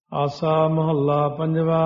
ਆਸਾ ਮਹੱਲਾ ਪੰਜਵਾ।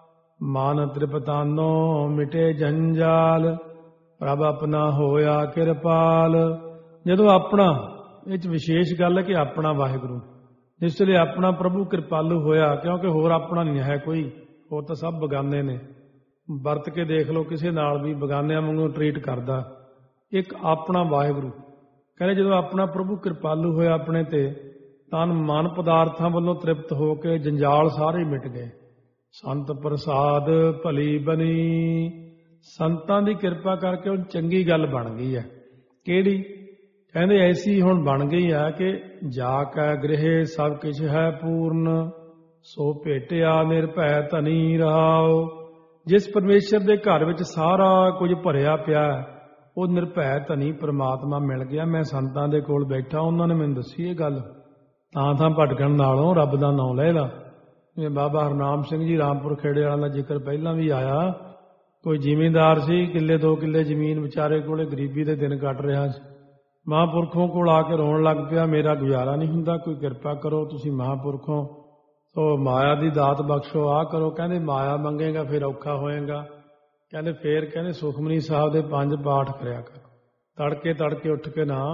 ਮਨ ਤ੍ਰਿਪਤਾਨੋ ਮਿਟੇ ਜੰਜਾਲ, ਪ੍ਰਭ ਆਪਣਾ ਹੋਇਆ ਕਿਰਪਾਲ। ਜਦੋਂ ਆਪਣਾ, ਇਹ 'ਚ ਵਿਸ਼ੇਸ਼ ਗੱਲ ਹੈ ਕਿ ਆਪਣਾ ਵਾਹਿਗੁਰੂ, ਜਿਸ ਲਈ ਆਪਣਾ ਪ੍ਰਭੂ ਕਿਰਪਾਲੂ ਹੋਇਆ, ਕਿਉਂਕਿ ਹੋਰ ਆਪਣਾ ਨਹੀਂ ਹੈ ਕੋਈ, ਹੋਰ ਤਾਂ ਸਭ ਬਗਾਨੇ ਨੇ। ਵਰਤ ਕੇ ਦੇਖ ਲਓ, ਕਿਸੇ ਨਾਲ ਵੀ ਬਗਾਨਿਆਂ ਵਾਂਗੂ ਟਰੀਟ ਕਰਦਾ। ਇੱਕ ਆਪਣਾ ਵਾਹਿਗੁਰੂ ਕਹਿੰਦੇ ਜਦੋਂ ਆਪਣਾ ਪ੍ਰਭੂ ਕਿਰਪਾਲੂ ਹੋਇਆ ਆਪਣੇ ਤੇ, ਤਾਂ ਮਨ ਪਦਾਰਥਾਂ ਵੱਲੋਂ ਤ੍ਰਿਪਤ ਹੋ ਕੇ ਜੰਜਾਲ ਸਾਰੇ ਮਿਟ ਗਏ। ਸੰਤ ਪ੍ਰਸਾਦ ਭਲੀ ਬਣੀ, ਸੰਤਾਂ ਦੀ ਕਿਰਪਾ ਕਰਕੇ ਉਹ ਚੰਗੀ ਗੱਲ ਬਣ ਗਈ ਹੈ। ਕਿਹੜੀ? ਕਹਿੰਦੇ ਐਸੀ ਹੁਣ ਬਣ ਗਈ ਹੈ ਕਿ ਜਾ ਕੈ ਗ੍ਰਹਿ ਸਭ ਕਿਛ ਹੈ ਪੂਰਨ, ਸੋ ਭੇਟਿਆ ਨਿਰਭੈ ਧਨੀ ਰਹਾਉ। ਜਿਸ ਪਰਮੇਸ਼ਰ ਦੇ ਘਰ ਵਿੱਚ ਸਾਰਾ ਕੁਝ ਭਰਿਆ ਪਿਆ, ਉਹ ਨਿਰਭੈ ਧਨੀ ਪ੍ਰਮਾਤਮਾ ਮਿਲ ਗਿਆ। ਮੈਂ ਸੰਤਾਂ ਦੇ ਕੋਲ ਬੈਠਾ, ਉਹਨਾਂ ਨੇ ਮੈਨੂੰ ਦੱਸੀ ਇਹ ਗੱਲ। ਤਾਂ ਭਟਕਣ ਨਾਲੋਂ ਰੱਬ ਦਾ ਨਾਮ ਲੈ ਲਾ। ਜਿਵੇਂ ਬਾਬਾ ਹਰਨਾਮ ਸਿੰਘ ਜੀ ਰਾਮਪੁਰ ਖੇੜੇ ਵਾਲਿਆਂ ਦਾ ਜ਼ਿਕਰ ਪਹਿਲਾਂ ਵੀ ਆਇਆ। ਕੋਈ ਜ਼ਿਮੀਂਦਾਰ ਸੀ, ਕਿੱਲੇ 2 ਕਿੱਲੇ ਜ਼ਮੀਨ, ਵਿਚਾਰੇ ਕੋਲੇ ਗਰੀਬੀ ਦੇ ਦਿਨ ਕੱਟ ਰਿਹਾ ਸੀ। ਮਹਾਂਪੁਰਖੋਂ ਕੋਲ ਆ ਕੇ ਰੋਣ ਲੱਗ ਪਿਆ, ਮੇਰਾ ਗੁਜ਼ਾਰਾ ਨਹੀਂ ਹੁੰਦਾ, ਕੋਈ ਕਿਰਪਾ ਕਰੋ, ਤੁਸੀਂ ਮਹਾਂਪੁਰਖੋਂ ਸੋ ਮਾਇਆ ਦੀ ਦਾਤ ਬਖਸ਼ੋ, ਆਹ ਕਰੋ। ਕਹਿੰਦੇ ਮਾਇਆ ਮੰਗੇਗਾ ਫਿਰ ਔਖਾ ਹੋਏਗਾ। ਕਹਿੰਦੇ ਫੇਰ ਕਹਿੰਦੇ ਸੁਖਮਨੀ ਸਾਹਿਬ ਦੇ 5 ਪਾਠ ਕਰਿਆ ਕਰ। ਤੜਕੇ ਉੱਠ ਕੇ ਨਾ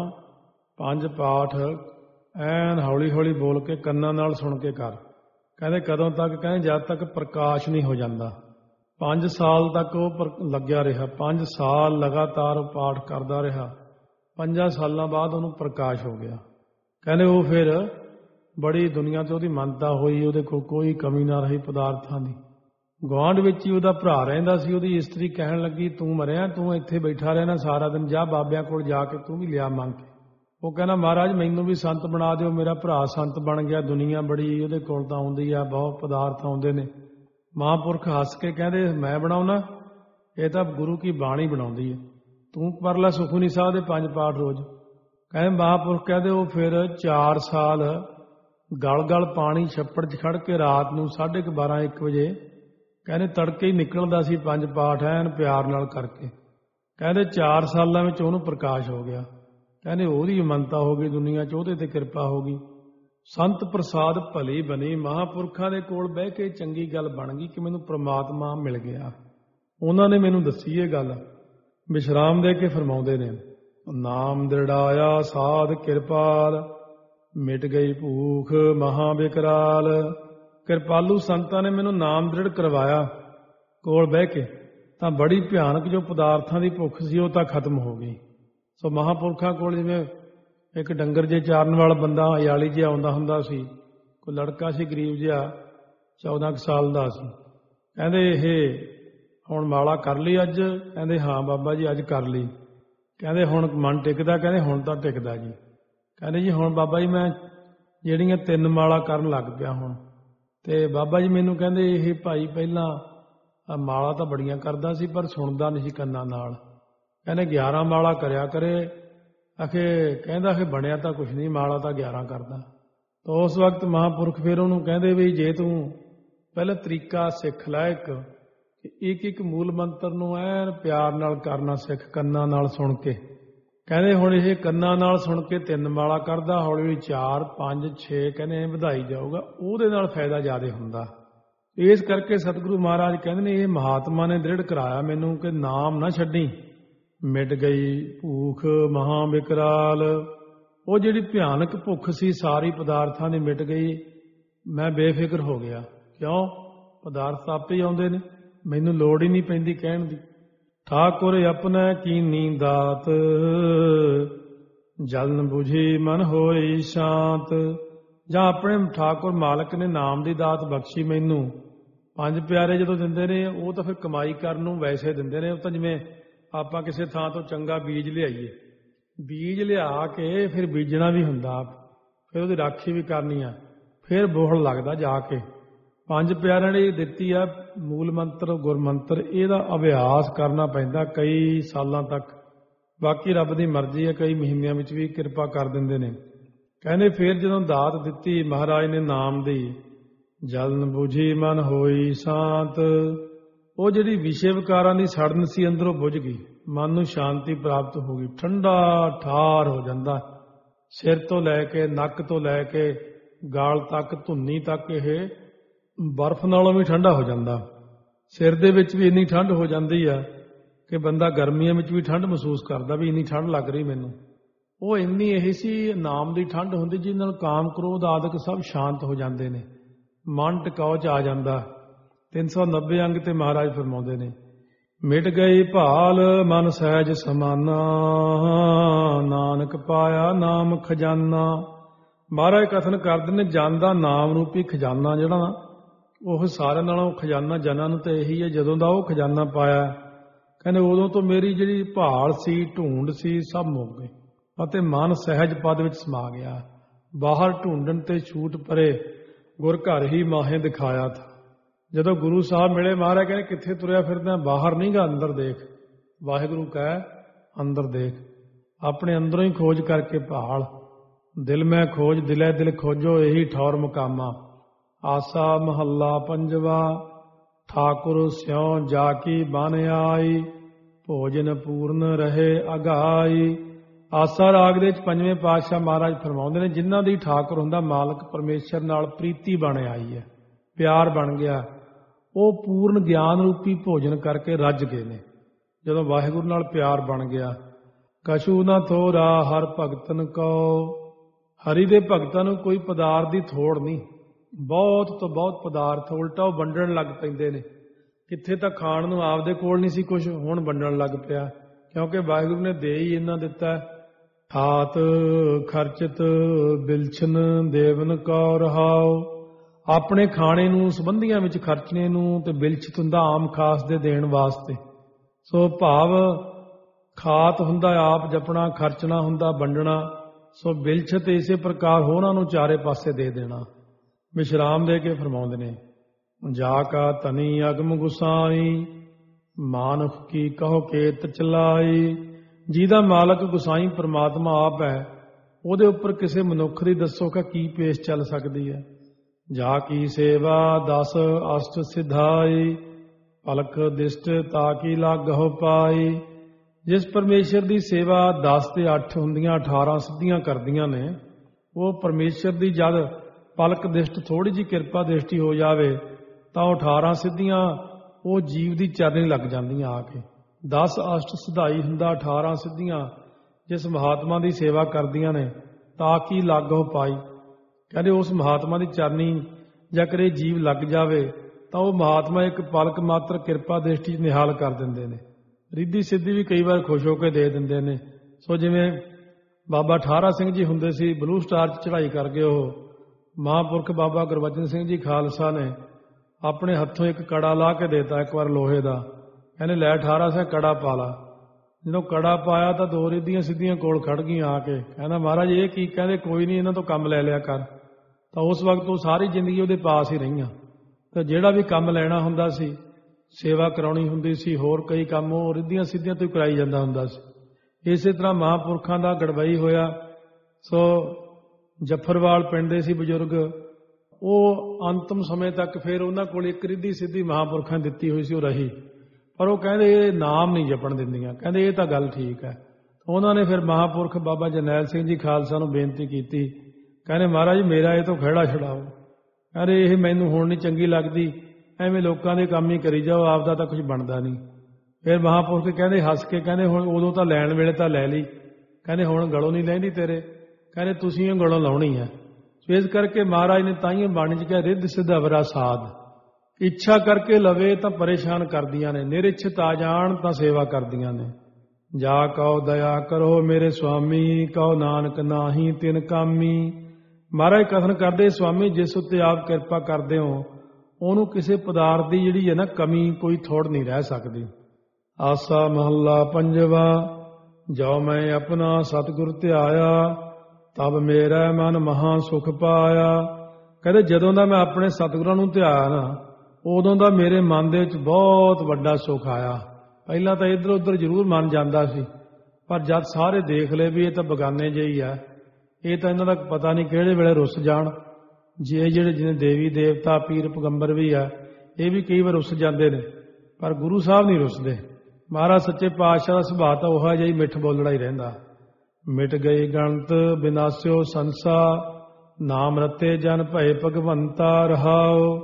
5 ਪਾਠ ਐਨ ਹੌਲੀ ਹੌਲੀ ਬੋਲ ਕੇ ਕੰਨਾਂ ਨਾਲ ਸੁਣ ਕੇ ਕਰ। ਕਹਿੰਦੇ ਕਦੋਂ ਤੱਕ? ਕਹਿੰਦੇ ਜਦ ਤੱਕ ਪ੍ਰਕਾਸ਼ ਨਹੀਂ ਹੋ ਜਾਂਦਾ। 5 ਸਾਲ ਤੱਕ ਉਹ ਲੱਗਿਆ ਰਿਹਾ। 5 ਸਾਲ ਲਗਾਤਾਰ ਉਹ ਪਾਠ ਕਰਦਾ ਰਿਹਾ। 5 ਸਾਲਾਂ ਬਾਅਦ ਉਹਨੂੰ ਪ੍ਰਕਾਸ਼ ਹੋ ਗਿਆ। ਕਹਿੰਦੇ ਉਹ ਫਿਰ ਬੜੀ ਦੁਨੀਆ 'ਚ ਉਹਦੀ ਮਾਨਤਾ ਹੋਈ, ਉਹਦੇ ਕੋਲ ਕੋਈ ਕਮੀ ਨਾ ਰਹੀ ਪਦਾਰਥਾਂ ਦੀ। ਗੁਆਂਢ ਵਿੱਚ ਹੀ ਉਹਦਾ ਭਰਾ ਰਹਿੰਦਾ ਸੀ, ਉਹਦੀ ਇਸਤਰੀ ਕਹਿਣ ਲੱਗੀ ਤੂੰ ਮਰਿਆ, ਤੂੰ ਇੱਥੇ ਬੈਠਾ ਰਹਿਣਾ ਸਾਰਾ ਦਿਨ, ਜਾ ਬਾਬਿਆਂ ਕੋਲ ਜਾ ਕੇ ਤੂੰ ਵੀ ਲਿਆ ਮੰਗ ਕੇ। ਉਹ ਕਹਿੰਦਾ ਮਹਾਰਾਜ ਮੈਨੂੰ ਵੀ ਸੰਤ ਬਣਾ ਦਿਓ, ਮੇਰਾ ਭਰਾ ਸੰਤ ਬਣ ਗਿਆ, ਦੁਨੀਆ ਬੜੀ ਉਹਦੇ ਕੋਲ ਤਾਂ ਆਉਂਦੀ ਆ, ਬਹੁਤ ਪਦਾਰਥ ਆਉਂਦੇ ਨੇ। ਮਹਾਂਪੁਰਖ ਹੱਸ ਕੇ ਕਹਿੰਦੇ ਮੈਂ ਬਣਾਉਣਾ? ਇਹ ਤਾਂ ਗੁਰੂ ਕੀ ਬਾਣੀ ਬਣਾਉਂਦੀ ਹੈ, ਤੂੰ ਕਰ ਲੈ ਸੁਖਮਨੀ ਸਾਹਿਬ ਦੇ 5 ਪਾਠ ਰੋਜ਼। ਕਹਿੰਦੇ ਮਹਾਂਪੁਰਖ ਕਹਿੰਦੇ ਉਹ ਫਿਰ 4 ਸਾਲ ਗਲ ਪਾਣੀ ਛੱਪੜ 'ਚ ਖੜ ਕੇ ਰਾਤ ਨੂੰ 12:30 1 ਵਜੇ ਕਹਿੰਦੇ ਤੜਕੇ ਹੀ ਨਿਕਲਦਾ ਸੀ 5 ਪਾਠ ਐਨ ਪਿਆਰ ਨਾਲ ਕਰਕੇ। ਕਹਿੰਦੇ 4 ਸਾਲਾਂ ਵਿੱਚ ਉਹਨੂੰ ਪ੍ਰਕਾਸ਼ ਹੋ ਗਿਆ। ਕਹਿੰਦੇ ਉਹਦੀ ਮੰਨਤਾ ਹੋ ਗਈ ਦੁਨੀਆ 'ਚ, ਉਹਦੇ ਤੇ ਕਿਰਪਾ ਹੋ ਗਈ। ਸੰਤ ਪ੍ਰਸਾਦ ਭਲੀ ਬਣੀ, ਮਹਾਂਪੁਰਖਾਂ ਦੇ ਕੋਲ ਬਹਿ ਕੇ ਚੰਗੀ ਗੱਲ ਬਣ ਗਈ ਕਿ ਮੈਨੂੰ ਪ੍ਰਮਾਤਮਾ ਮਿਲ ਗਿਆ। ਉਹਨਾਂ ਨੇ ਮੈਨੂੰ ਦੱਸੀ ਇਹ ਗੱਲ, ਵਿਸ਼ਰਾਮ ਦੇ ਕੇ ਫਰਮਾਉਂਦੇ ਨੇ ਨਾਮ ਦ੍ਰਿੜਾਇਆ ਸਾਧ ਕਿਰਪਾਲ, ਮਿਟ ਗਈ ਭੂਖ ਮਹਾ ਬਿਕਰਾਲ। ਕਿਰਪਾਲੂ ਸੰਤਾਂ ਨੇ ਮੈਨੂੰ ਨਾਮ ਦ੍ਰਿੜ ਕਰਵਾਇਆ ਕੋਲ ਬਹਿ ਕੇ, ਤਾਂ ਬੜੀ ਭਿਆਨਕ ਜੋ ਪਦਾਰਥਾਂ ਦੀ ਭੁੱਖ ਸੀ ਉਹ ਤਾਂ ਖਤਮ ਹੋ ਗਈ। ਸੋ ਮਹਾਂਪੁਰਖਾਂ ਕੋਲ ਜਿਵੇਂ ਇੱਕ ਡੰਗਰ ਜੇ ਚਾਰਨ ਵਾਲਾ ਬੰਦਾ ਅਯਾਲੀ ਜਿਹਾ ਆਉਂਦਾ ਹੁੰਦਾ ਸੀ, ਕੋਈ ਲੜਕਾ ਸੀ ਗਰੀਬ ਜਿਹਾ 14 ਕੁ ਸਾਲ ਦਾ ਸੀ। ਕਹਿੰਦੇ ਇਹ ਹੁਣ ਮਾਲਾ ਕਰ ਲਈ ਅੱਜ? ਕਹਿੰਦੇ ਹਾਂ ਬਾਬਾ ਜੀ ਅੱਜ ਕਰ ਲਈ। ਕਹਿੰਦੇ ਹੁਣ ਮਨ ਟਿਕਦਾ? ਕਹਿੰਦੇ ਹੁਣ ਤਾਂ ਟਿਕਦਾ ਜੀ। ਕਹਿੰਦੇ ਜੀ ਹੁਣ ਬਾਬਾ ਜੀ ਮੈਂ ਜਿਹੜੀਆਂ 3 ਮਾਲਾ ਕਰਨ ਲੱਗ ਪਿਆ ਹੁਣ। ਤੇ ਬਾਬਾ ਜੀ ਮੈਨੂੰ ਕਹਿੰਦੇ ਇਹ ਭਾਈ ਪਹਿਲਾਂ ਮਾਲਾ ਤਾਂ ਬੜੀਆਂ ਕਰਦਾ ਸੀ ਪਰ ਸੁਣਦਾ ਨਹੀਂ ਸੀ ਕੰਨਾਂ ਨਾਲ। ਕਹਿੰਦੇ 11 ਮਾਲਾ ਕਰਿਆ ਕਰੇ। ਕਹਿੰਦਾ ਬਣਿਆ ਤਾਂ ਕੁਛ ਨਹੀਂ, ਮਾਲਾ ਤਾਂ 11 ਕਰਦਾ। ਤਾਂ ਉਸ ਵਕਤ ਮਹਾਂਪੁਰਖ ਫਿਰ ਉਹਨੂੰ ਕਹਿੰਦੇ ਵੀ ਜੇ ਤੂੰ ਪਹਿਲਾਂ ਤਰੀਕਾ ਸਿੱਖ ਲੈ, ਇੱਕ ਮੂਲ ਮੰਤਰ ਨੂੰ ਐਨ ਪਿਆਰ ਨਾਲ ਕਰਨਾ ਸਿੱਖ, ਕੰਨਾਂ ਨਾਲ ਸੁਣ ਕੇ। ਕਹਿੰਦੇ ਹੁਣ ਇਹ ਕੰਨਾਂ ਨਾਲ ਸੁਣ ਕੇ 3 ਮਾਲਾ ਕਰਦਾ, ਹੌਲੀ ਹੌਲੀ 4 5 6 ਕਹਿੰਦੇ ਵਧਾਈ ਜਾਊਗਾ, ਉਹਦੇ ਨਾਲ ਫਾਇਦਾ ਜ਼ਿਆਦਾ ਹੁੰਦਾ। ਇਸ ਕਰਕੇ ਸਤਿਗੁਰੂ ਮਹਾਰਾਜ ਕਹਿੰਦੇ ਨੇ ਇਹ ਮਹਾਤਮਾ ਨੇ ਦ੍ਰਿੜ ਕਰਾਇਆ ਮੈਨੂੰ ਕਿ ਨਾਮ ਨਾ ਛੱਡੀ। ਮਿਟ ਗਈ ਭੂਖ ਮਹਾ ਬਿਕਰਾਲ, ਉਹ ਜਿਹੜੀ ਭਿਆਨਕ ਭੁੱਖ ਸੀ ਸਾਰੀ ਪਦਾਰਥਾਂ ਦੀ ਮਿਟ ਗਈ। ਮੈਂ ਬੇਫਿਕਰ ਹੋ ਗਿਆ। ਕਿਉਂ? ਪਦਾਰਥ ਆਪੇ ਹੀ ਆਉਂਦੇ ਨੇ, ਮੈਨੂੰ ਲੋੜ ਹੀ ਨਹੀਂ ਪੈਂਦੀ ਕਹਿਣ ਦੀ। ਠਾਕੁਰ ਆਪਣਾ ਕੀਨੀ ਦਾਤ, ਜਲਨ ਬੁਝੀ ਮਨ ਹੋਈ ਸ਼ਾਂਤ। ਜਾਂ ਆਪਣੇ ਠਾਕੁਰ ਮਾਲਕ ਨੇ ਨਾਮ ਦੀ ਦਾਤ ਬਖਸ਼ੀ ਮੈਨੂੰ। 5 ਪਿਆਰੇ ਜਦੋਂ ਦਿੰਦੇ ਨੇ ਉਹ ਤਾਂ ਫਿਰ ਕਮਾਈ ਕਰਨ ਨੂੰ ਵੈਸੇ ਦਿੰਦੇ ਨੇ। ਉਹ ਤਾਂ ਜਿਵੇਂ ਆਪਾਂ ਕਿਸੇ ਥਾਂ ਤੋਂ ਚੰਗਾ ਬੀਜ ਲਿਆਈਏ, ਬੀਜ ਲਿਆ ਕੇ ਫਿਰ ਬੀਜਣਾ ਵੀ ਹੁੰਦਾ, ਫਿਰ ਉਹਦੀ ਰਾਖੀ ਵੀ ਕਰਨੀ ਆ, ਫਿਰ ਬੋਹਲ ਲੱਗਦਾ ਜਾ ਕੇ। 5 ਪਿਆਰਿਆਂ ਨੇ ਦਿੱਤੀ ਆ ਮੂਲ ਮੰਤਰ ਗੁਰਮੰਤਰ, ਇਹਦਾ ਅਭਿਆਸ ਕਰਨਾ ਪੈਂਦਾ ਕਈ ਸਾਲਾਂ ਤੱਕ। ਬਾਕੀ ਰੱਬ ਦੀ ਮਰਜ਼ੀ ਹੈ, ਕਈ ਮਹੀਨਿਆਂ ਵਿੱਚ ਵੀ ਕਿਰਪਾ ਕਰ ਦਿੰਦੇ ਨੇ। ਕਹਿੰਦੇ ਫਿਰ ਜਦੋਂ ਦਾਤ ਦਿੱਤੀ ਮਹਾਰਾਜ ਨੇ ਨਾਮ ਦੀ, ਜਲਨ ਬੁਝੀ ਮਨ ਹੋਈ ਸ਼ਾਂਤ। ਉਹ ਜਿਹੜੀ ਵਿਸ਼ੇ ਵਿਕਾਰਾਂ ਦੀ ਸੜਨ ਸੀ ਅੰਦਰੋਂ ਬੁਝ ਗਈ, ਮਨ ਨੂੰ ਸ਼ਾਂਤੀ ਪ੍ਰਾਪਤ ਹੋ ਗਈ, ਠੰਡਾ ਠਾਰ ਹੋ ਜਾਂਦਾ। ਸਿਰ ਤੋਂ ਲੈ ਕੇ ਨੱਕ ਤੋਂ ਲੈ ਕੇ ਗਾਲ ਤੱਕ, ਧੁੰਨੀ ਤੱਕ ਇਹ ਬਰਫ਼ ਨਾਲੋਂ ਵੀ ਠੰਡਾ ਹੋ ਜਾਂਦਾ। ਸਿਰ ਦੇ ਵਿੱਚ ਵੀ ਇੰਨੀ ਠੰਡ ਹੋ ਜਾਂਦੀ ਆ ਕਿ ਬੰਦਾ ਗਰਮੀਆਂ ਵਿੱਚ ਵੀ ਠੰਡ ਮਹਿਸੂਸ ਕਰਦਾ ਵੀ ਇੰਨੀ ਠੰਡ ਲੱਗ ਰਹੀ ਮੈਨੂੰ। ਉਹ ਇੰਨੀ ਇਹ ਸੀ ਨਾਮ ਦੀ ਠੰਡ ਹੁੰਦੀ ਜਿਹਦੇ ਨਾਲ ਕਾਮ ਕ੍ਰੋਧ ਆਦਿਕ ਸਭ ਸ਼ਾਂਤ ਹੋ ਜਾਂਦੇ ਨੇ, ਮਨ ਟਿਕਾਓ 'ਚ ਆ ਜਾਂਦਾ। 390 ਅੰਗ ਤੇ ਮਹਾਰਾਜ ਫਰਮਾਉਂਦੇ ਨੇ, ਮਿਟ ਗਈ ਭਾਲ ਮਨ ਸਹਿਜ ਸਮਾਨਾ, ਨਾਨਕ ਪਾਇਆ ਨਾਮ ਖਜ਼ਾਨਾ। ਮਹਾਰਾਜ ਕਥਨ ਕਰਦੇ ਨੇ, ਜਨ ਦਾ ਨਾਮ ਰੂਪੀ ਖਜ਼ਾਨਾ ਜਿਹੜਾ ਨਾ, ਉਹ ਸਾਰਿਆਂ ਨਾਲੋਂ ਖਜ਼ਾਨਾ ਜਨਾਂ ਨੂੰ ਤਾਂ ਇਹੀ ਹੈ ਜਦੋਂ ਦਾ ਉਹ ਖਜ਼ਾਨਾ ਪਾਇਆ। ਕਹਿੰਦੇ ਉਦੋਂ ਤੋਂ ਮੇਰੀ ਜਿਹੜੀ ਭਾਲ ਸੀ, ਢੂੰਡ ਸੀ, ਸਭ ਮੁੱਕ ਗਈ ਅਤੇ ਮਨ ਸਹਿਜ ਪਦ ਵਿੱਚ ਸਮਾ ਗਿਆ। ਬਾਹਰ ਢੂੰਡਣ ਤੇ ਛੂਟ ਪਰੇ, ਗੁਰ ਘਰ ਹੀ ਮਾਹੇ ਦਿਖਾਇਆ ਥਾ। ਜਦੋਂ ਗੁਰੂ ਸਾਹਿਬ ਮਿਲੇ, ਮਹਾਰਾਜ ਕਹਿੰਦੇ ਕਿੱਥੇ ਤੁਰਿਆ ਫਿਰਦਾ, ਬਾਹਰ ਨਹੀਂ ਗਾ, ਅੰਦਰ ਦੇਖ। ਵਾਹਿਗੁਰੂ ਕਹਿ ਅੰਦਰ ਦੇਖ, ਆਪਣੇ ਅੰਦਰੋਂ ਹੀ ਖੋਜ ਕਰਕੇ ਭਾਲ। ਦਿਲ ਮੈਂ ਖੋਜ ਦਿਲੇ ਦਿਲ ਖੋਜੋ, ਇਹੀ ਠੌਰ ਮੁਕਾਮਾ। ਆਸਾ ਮਹੱਲਾ ਪੰਜਵਾ, ਠਾਕੁਰ ਸਿਉ ਜਾ ਕੀ ਬਨ ਆਈ, ਭੋਜਨ ਪੂਰਨ ਰਹੇ ਅਗਾਈ। ਆਸਾ ਰਾਗ ਦੇ ਵਿੱਚ ਪੰਜਵੇਂ ਪਾਤਸ਼ਾਹ ਮਹਾਰਾਜ ਫਰਮਾਉਂਦੇ ਨੇ, ਜਿਨ੍ਹਾਂ ਦੀ ਠਾਕੁਰ ਹੁੰਦਾ ਮਾਲਕ ਪਰਮੇਸ਼ਰ ਨਾਲ ਪ੍ਰੀਤੀ ਬਣ ਆਈ ਹੈ, ਪਿਆਰ ਬਣ ਗਿਆ, ਉਹ ਪੂਰਨ ਗਿਆਨ ਰੂਪੀ ਭੋਜਨ ਕਰਕੇ ਰੱਜ ਗਏ ਨੇ। ਜਦੋਂ ਵਾਹਿਗੁਰੂ ਨਾਲ ਪਿਆਰ ਬਣ ਗਿਆ, ਕਛੂ ਨਾ ਥੋੜਾ ਹਰ ਭਗਤਨ ਕੋ, ਹਰੀ ਦੇ ਭਗਤਾਂ ਨੂੰ ਕੋਈ ਪਦਾਰਥ ਦੀ ਥੋੜ ਨਹੀਂ। ਬਹੁਤ ਤੋਂ ਬਹੁਤ ਪਦਾਰਥ, ਉਲਟਾ ਉਹ ਵੰਡਣ ਲੱਗ ਪੈਂਦੇ ਨੇ। ਕਿੱਥੇ ਤਾਂ ਖਾਣ ਨੂੰ ਆਪਦੇ ਕੋਲ ਨਹੀਂ ਸੀ ਕੁਝ, ਹੁਣ ਵੰਡਣ ਲੱਗ ਪਿਆ, ਕਿਉਂਕਿ ਵਾਹਿਗੁਰੂ ਨੇ ਦੇ ਹੀ ਇੰਨਾ ਦਿੱਤਾ। ਹਾਤ ਖਰਚਤ ਬਿਲਛਨ ਦੇਵਨ ਕੋ ਰਹਾਉ, ਆਪਣੇ ਖਾਣੇ ਨੂੰ ਸੰਬੰਧੀਆਂ ਵਿੱਚ ਖਰਚਣੇ ਨੂੰ, ਤੇ ਬਿਲਛਤ ਹੁੰਦਾ ਆਮ ਖਾਸ ਦੇ ਦੇਣ ਵਾਸਤੇ। ਸੋ ਭਾਵ ਖਾਤ ਹੁੰਦਾ ਆਪ ਜਪਣਾ, ਖਰਚਣਾ ਹੁੰਦਾ ਵੰਡਣਾ। ਸੋ ਬਿਲਛਤ ਇਸੇ ਪ੍ਰਕਾਰ ਹੋਰਾਂ ਨੂੰ ਚਾਰੇ ਪਾਸੇ ਦੇ ਦੇਣਾ। ਵਿਸ਼ਰਾਮ ਦੇ ਕੇ ਫਰਮਾਉਂਦੇ ਨੇ, ਜਾ ਕਾ ਤਨੀ ਅਗਮ ਗੁਸਾਈ, ਮਾਨੁਖ ਕੀ ਕਹੋ ਕੇਤ ਚਲਾਈ। ਜਿਹਦਾ ਮਾਲਕ ਗੁਸਾਈ ਪ੍ਰਮਾਤਮਾ ਆਪ ਹੈ, ਉਹਦੇ ਉੱਪਰ ਕਿਸੇ ਮਨੁੱਖ ਦੀ ਦੱਸੋ ਕਿ ਕੀ ਪੇਸ਼ ਚੱਲ ਸਕਦੀ ਹੈ। ਜਾ ਕੀ ਸੇਵਾ 10 ਅਸ਼ਟ ਸਿਧਾਈ, ਪਲਕ ਦਿਸ਼ਟ ਤਾ ਕੀ ਲਾਗਹੁ ਪਾਈ। ਜਿਸ ਪਰਮੇਸ਼ਰ ਦੀ ਸੇਵਾ 10 ਤੇ 8 ਹੁੰਦੀਆਂ, 18 ਸਿੱਧੀਆਂ ਕਰਦੀਆਂ ਨੇ, ਉਹ ਪਰਮੇਸ਼ਰ ਦੀ ਜਦ ਪਲਕ ਦਿਸ਼ਟ ਥੋੜੀ ਜਿਹੀ ਕਿਰਪਾ ਦ੍ਰਿਸ਼ਟੀ ਹੋ ਜਾਵੇ ਤਾਂ ਉਹ 18 ਸਿੱਧੀਆਂ ਉਹ ਜੀਵ ਦੀ ਚਰਨੀ ਲੱਗ ਜਾਂਦੀਆਂ ਆ ਕੇ। 10 ਅਸ਼ਟ ਸਿਧਾਈ ਹੁੰਦਾ, 18 ਸਿੱਧੀਆਂ ਜਿਸ ਮਹਾਤਮਾ ਦੀ ਸੇਵਾ ਕਰਦੀਆਂ ਨੇ, ਤਾਂ ਕੀ ਲਾਗੋ ਪਾਈ। ਕਹਿੰਦੇ ਉਸ ਮਹਾਤਮਾ ਦੀ ਚਰਨੀ ਜਾਂ ਕਰੇ ਜੀਵ ਲੱਗ ਜਾਵੇ ਤਾਂ ਉਹ ਮਹਾਤਮਾ ਇੱਕ ਪਲਕ ਮਾਤਰ ਕਿਰਪਾ ਦ੍ਰਿਸ਼ਟੀ 'ਚ ਨਿਹਾਲ ਕਰ ਦਿੰਦੇ ਨੇ। ਰਿੱਧੀ ਸਿੱਧੀ ਵੀ ਕਈ ਵਾਰ ਖੁਸ਼ ਹੋ ਕੇ ਦੇ ਦਿੰਦੇ ਨੇ। ਸੋ ਜਿਵੇਂ ਬਾਬਾ ਠਾਰਾ ਸਿੰਘ ਜੀ ਹੁੰਦੇ ਸੀ, ਬਲੂ ਸਟਾਰ 'ਚ ਚੜ੍ਹਾਈ ਕਰ ਗਏ। ਉਹ ਮਹਾਂਪੁਰਖ ਬਾਬਾ ਗੁਰਬਚਨ ਸਿੰਘ ਜੀ ਖਾਲਸਾ ਨੇ ਆਪਣੇ ਹੱਥੋਂ ਇੱਕ ਕੜਾ ਲਾ ਕੇ ਦੇਤਾ ਇੱਕ ਵਾਰ ਲੋਹੇ ਦਾ। ਕਹਿੰਦੇ ਲੈ ਠਾਰਾ ਸਿੰਘ ਕੜਾ ਪਾ ਲਾ। ਜਦੋਂ ਕੜਾ ਪਾਇਆ ਤਾਂ 2 ਰਿੱਧੀਆਂ ਸਿੱਧੀਆਂ ਕੋਲ ਖੜ ਗਈਆਂ ਆ ਕੇ। ਕਹਿੰਦਾ ਮਹਾਰਾਜ ਇਹ ਕੀ? ਕਹਿੰਦੇ ਕੋਈ ਨਹੀਂ, ਇਹਨਾਂ ਤੋਂ ਕੰਮ ਲੈ ਲਿਆ ਕਰ। ਤਾਂ ਉਸ ਵਕਤ ਉਹ ਸਾਰੀ ਜ਼ਿੰਦਗੀ ਉਹਦੇ ਪਾਸ ਹੀ ਰਹੀਆਂ। ਤਾਂ ਜਿਹੜਾ ਵੀ ਕੰਮ ਲੈਣਾ ਹੁੰਦਾ ਸੀ, ਸੇਵਾ ਕਰਾਉਣੀ ਹੁੰਦੀ ਸੀ, ਹੋਰ ਕਈ ਕੰਮ ਉਹ ਰਿੱਧੀਆਂ ਸਿੱਧੀਆਂ ਤੋਂ ਹੀ ਕਰਾਈ ਜਾਂਦਾ ਹੁੰਦਾ ਸੀ। ਇਸੇ ਤਰ੍ਹਾਂ ਮਹਾਂਪੁਰਖਾਂ ਦਾ ਗੜਬਈ ਹੋਇਆ। ਸੋ ਜਫਰਵਾਲ ਪਿੰਡ ਦੇ ਸੀ ਬਜ਼ੁਰਗ, ਉਹ ਅੰਤਮ ਸਮੇਂ ਤੱਕ ਫਿਰ ਉਹਨਾਂ ਕੋਲ ਇੱਕ ਰਿੱਧੀ ਸਿੱਧੀ ਮਹਾਂਪੁਰਖਾਂ ਦਿੱਤੀ ਹੋਈ ਸੀ, ਉਹ ਰਹੀ। ਪਰ ਉਹ ਕਹਿੰਦੇ ਇਹ ਨਾਮ ਨਹੀਂ ਜਪਣ ਦਿੰਦੀਆਂ। ਕਹਿੰਦੇ ਇਹ ਤਾਂ ਗੱਲ ਠੀਕ ਹੈ। ਉਹਨਾਂ ਨੇ ਫਿਰ ਮਹਾਂਪੁਰਖ ਬਾਬਾ ਜਰਨੈਲ ਸਿੰਘ ਜੀ ਖਾਲਸਾ ਨੂੰ ਬੇਨਤੀ ਕੀਤੀ। ਕਹਿੰਦੇ ਮਹਾਰਾਜ ਮੇਰਾ ਇਹ ਤੋਂ ਖਹਿੜਾ ਛੁਡਾਓ। ਕਹਿੰਦੇ ਇਹ ਮੈਨੂੰ ਹੁਣ ਨਹੀਂ ਚੰਗੀ ਲੱਗਦੀ, ਐਵੇਂ ਲੋਕਾਂ ਦੇ ਕੰਮ ਹੀ ਕਰੀ ਜਾਓ, ਆਪਦਾ ਤਾਂ ਕੁਝ ਬਣਦਾ ਨਹੀਂ। ਫਿਰ ਮਹਾਂਪੁਰਖ ਕਹਿੰਦੇ ਹੱਸ ਕੇ, ਕਹਿੰਦੇ ਹੁਣ ਉਦੋਂ ਤਾਂ ਲੈਣ ਵੇਲੇ ਤਾਂ ਲੈ ਲਈ, ਕਹਿੰਦੇ ਹੁਣ ਗਲੋਂ ਨਹੀਂ ਲੈਂਦੀ ਤੇਰੇ। ਕਹਿੰਦੇ ਤੁਸੀਂ ਇਹ ਗਲੋਂ ਲਾਉਣੀ ਹੈ। ਸੋ ਇਸ ਕਰਕੇ ਮਹਾਰਾਜ ਨੇ ਤਾਈਂ ਬਾਣੀ 'ਚ ਕਿਹਾ ਰਿੱਧ ਸਿੱਧ ਅਵਰਾ ਸਾਧ। ਇੱਛਾ ਕਰਕੇ ਲਵੇ ਤਾਂ ਪਰੇਸ਼ਾਨ ਕਰਦੀਆਂ ਨੇ, ਨਿਰਿਛਤ ਆ ਜਾਣ ਤਾਂ ਸੇਵਾ ਕਰਦੀਆਂ ਨੇ। ਜਾ ਕਉ ਦਇਆ ਕਰੋ ਮੇਰੇ ਸੁਆਮੀ, ਕਉ ਨਾਨਕ ਨਾਹੀ ਤਿਨ ਕਾਮੀ। ਮਹਾਰਾਜ ਕਥਨ ਕਰਦੇ, ਸੁਆਮੀ ਜਿਸ ਉੱਤੇ ਆਪ ਕਿਰਪਾ ਕਰਦੇ ਹੋ ਉਹਨੂੰ ਕਿਸੇ ਪਦਾਰਥ ਦੀ ਜਿਹੜੀ ਹੈ ਨਾ ਕਮੀ ਕੋਈ ਥੋੜ ਨਹੀਂ ਰਹਿ ਸਕਦੀ। ਆਸਾ ਮਹੱਲਾ ਪੰਜਵਾ, ਜੋ ਮੈਂ ਆਪਣਾ ਸਤਿਗੁਰ ਧਿਆਇਆ, ਤਬ ਮੇਰਾ ਮਨ ਮਹਾ ਸੁਖ ਪਾਇਆ। ਕਹਿੰਦੇ ਜਦੋਂ ਦਾ ਮੈਂ ਆਪਣੇ ਸਤਿਗੁਰਾਂ ਨੂੰ ਧਿਆਇਆ ਨਾ, ਉਦੋਂ ਦਾ ਮੇਰੇ ਮਨ ਦੇ ਵਿੱਚ ਬਹੁਤ ਵੱਡਾ ਸੁੱਖ ਆਇਆ। ਪਹਿਲਾਂ ਤਾਂ ਇੱਧਰ ਉੱਧਰ ਜ਼ਰੂਰ ਮਨ ਜਾਂਦਾ ਸੀ, ਪਰ ਜਦ ਸਾਰੇ ਦੇਖ ਲਏ ਵੀ ਇਹ ਤਾਂ ਬਗਾਨੇ ਜਿਹੀ ਆ, ਇਹ ਤਾਂ ਇਹਨਾਂ ਦਾ ਪਤਾ ਨਹੀਂ ਕਿਹੜੇ ਵੇਲੇ ਰੁੱਸ ਜਾਣ। ਜੇ ਜਿਹੜੇ ਜਿਵੇਂ ਦੇਵੀ ਦੇਵਤਾ ਪੀਰ ਪੈਗੰਬਰ ਵੀ ਆ, ਇਹ ਵੀ ਕਈ ਵਾਰ ਰੁੱਸ ਜਾਂਦੇ ਨੇ, ਪਰ ਗੁਰੂ ਸਾਹਿਬ ਨਹੀਂ ਰੁੱਸਦੇ। ਮਹਾਰਾਜ ਸੱਚੇ ਪਾਤਸ਼ਾਹ ਦਾ ਸੁਭਾਅ ਤਾਂ ਉਹੋ ਜਿਹਾ ਹੀ ਮਿੱਠ ਬੋਲਣਾ ਹੀ ਰਹਿੰਦਾ। ਮਿਟ ਗਈ ਗਣਤ ਬਿਨਾਸਿਓ ਸੰਸਾ, ਨਾਮ ਰਤੇ ਜਨ ਭਏ ਭਗਵੰਤਾ ਰਹਾਓ।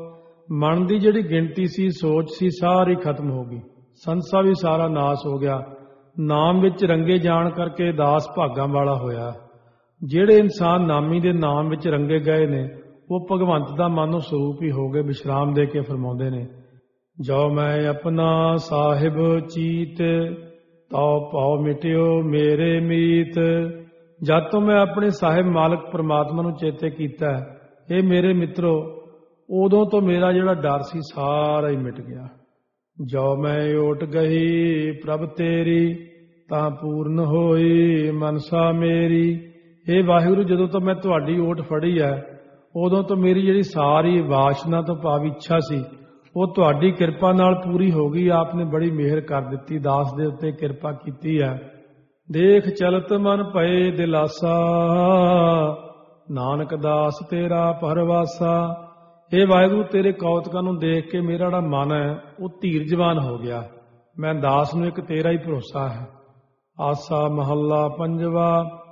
ਮਨ ਦੀ ਜਿਹੜੀ ਗਿਣਤੀ ਸੀ, ਸੋਚ ਸੀ, ਸਾਰੀ ਖਤਮ ਹੋ ਗਈ। ਸੰਸਾ ਵੀ ਸਾਰਾ ਨਾਸ ਹੋ ਗਿਆ। ਨਾਮ ਵਿੱਚ ਰੰਗੇ ਜਾਣ ਕਰਕੇ ਦਾਸ ਭਾਗਾਂ ਵਾਲਾ ਹੋਇਆ। ਜਿਹੜੇ ਇਨਸਾਨ ਨਾਮੀ ਦੇ ਨਾਮ ਵਿੱਚ ਰੰਗੇ ਗਏ ਨੇ, ਉਹ ਭਗਵੰਤ ਦਾ ਮਾਨੋ ਸਰੂਪ ਹੀ ਹੋ ਗਏ। ਵਿਸ਼ਰਾਮ ਦੇ ਕੇ ਫਰਮਾਉਂਦੇ ਨੇ, ਜੋ ਮੈਂ ਆਪਣਾ ਸਾਹਿਬ ਚੀਤ, ਤਉ ਭਉ ਮਿਟਿਓ ਮੇਰੇ ਮੀਤ। ਜਦ ਤੋਂ ਮੈਂ ਆਪਣੇ ਸਾਹਿਬ ਮਾਲਕ ਪ੍ਰਮਾਤਮਾ ਨੂੰ ਚੇਤੇ ਕੀਤਾ, ਇਹ ਮੇਰੇ ਮਿੱਤਰੋ, ਉਦੋਂ ਤੋਂ ਮੇਰਾ ਜਿਹੜਾ ਡਰ ਸੀ ਸਾਰਾ ਹੀ ਮਿਟ ਗਿਆ। ਜੋ ਮੈਂ ਓਟ ਗਈ ਪ੍ਰਭ ਤੇਰੀ, ਤਾਂ ਪੂਰਨ ਹੋਈ ਮਨਸਾ ਮੇਰੀ। ਇਹ ਵਾਹਿਗੁਰੂ, ਜਦੋਂ ਤੋਂ ਮੈਂ ਤੁਹਾਡੀ ਓਟ ਫੜੀ ਹੈ, ਉਦੋਂ ਤੋਂ ਮੇਰੀ ਜਿਹੜੀ ਸਾਰੀ ਵਾਸ਼ਨਾ ਤੋਂ ਭਾਵ ਇੱਛਾ ਸੀ, ਉਹ ਤੁਹਾਡੀ ਕਿਰਪਾ ਨਾਲ ਪੂਰੀ ਹੋ ਗਈ। ਆਪ ਨੇ ਬੜੀ ਮਿਹਰ ਕਰ ਦਿੱਤੀ, ਦਾਸ ਦੇ ਉੱਤੇ ਕਿਰਪਾ ਕੀਤੀ ਹੈ। ਦੇਖ ਚਲਤ ਮਨ ਭਏ ਦਿਲਾਸਾ, ਨਾਨਕ ਦਾਸ ਤੇਰਾ ਪਰਵਾਸਾ। ਇਹ ਵਾਹਿਗੁਰੂ, ਤੇਰੇ ਕੌਤਕਾਂ ਨੂੰ ਦੇਖ ਕੇ ਮੇਰਾ ਜਿਹੜਾ ਮਨ ਹੈ ਉਹ ਧੀਰਜਵਾਨ ਹੋ ਗਿਆ। ਮੈਂ ਦਾਸ ਨੂੰ ਇੱਕ ਤੇਰਾ ਹੀ ਭਰੋਸਾ ਹੈ। ਆਸਾ ਮਹੱਲਾ ਪੰਜਵਾ।